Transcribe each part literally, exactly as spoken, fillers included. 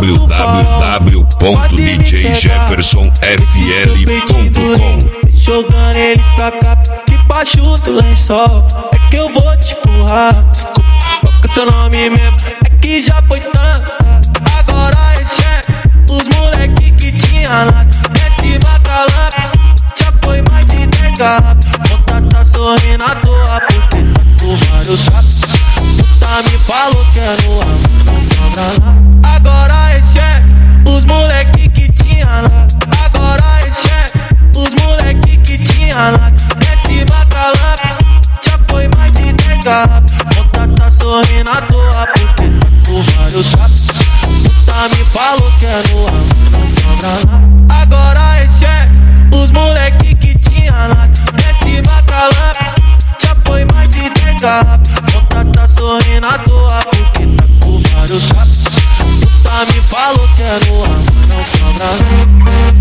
w w w ponto d j jefferson f l ponto com. Jogando eles pra cá, debaixo do lençol. É que eu vou te empurrar. Desculpa, qual que é seu nome mesmo? É que já foi tanto. Agora esse é os moleque que tinha lá. Desce bacalhau, já foi mais de dez garrafas. Conta tá sorrindo à toa porque tá com vários capos. Puta me falou que era o amor, não sobra lá. Agora esse é os moleque que tinha lá. Agora esse é os moleque que tinha lá. Desce bacalhau, já foi mais de dez garrafas. Conta tá sorrindo à toa porque tá com vários capos. Puta me falou que era o amor, não sobra lá. Agora esse é os moleque que tinha lá. Desce bacalhau, já foi mais de dez garrafas. Conta tá sorrindo à toa porque tá com vários capos. Puta me falou que era o amor, não sobra lá.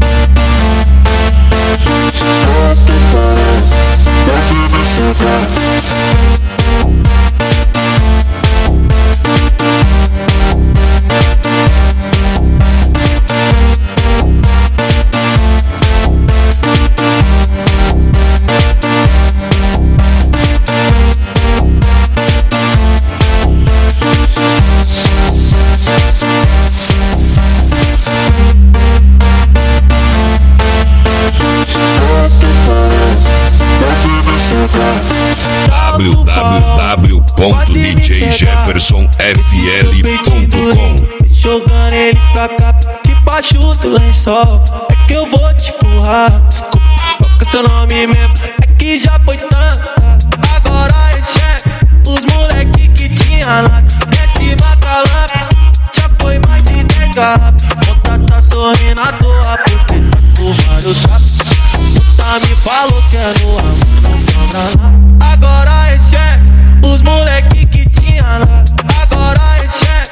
w w w ponto d j jefferson f l ponto com. Jogando eles pra cá, debaixo do lençol. É que eu vou te empurrar. Desculpa, qual que é seu nome mesmo? É que já foi tanto. Agora esse é os moleque que tinha lá. Desce bacalhau, já foi mais de dez garrafas. Conta tá sorrindo à toa porque tá com vários capos. Puta me falou que era o amor, não sobra lá. Agora esse é os moleque que tinha lá. Agora esse é